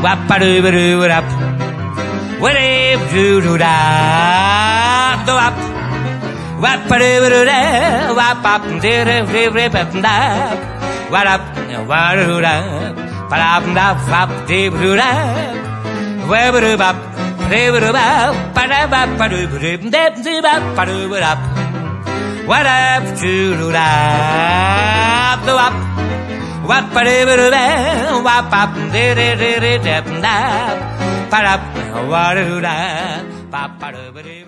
wap-a-doo-ba-doo-ba-doo. Wap-a-doo-ba-doo-da, do-wap. Wap-a-doo-ba-doo-da, wap-a-doo-ba-doo-da, wap-a-doo-ba-doo-da, pa-da-ba-da-wap-dee-ba-doo-da, wap-a-doo-bap, dee-ba-doo-bap, pa-da-ba-ba-doo-ba-doo-ba-doo-ba-doo-ba-doo-ba-doo. Wap-a-doo-ba-doo-da, do-wap. Wap-a-doo-ba-doo-da, wap-a-doo-ba-doo-da, pa-da-ba-da-wap-doo-da, pa-pa-doo-ba-doo.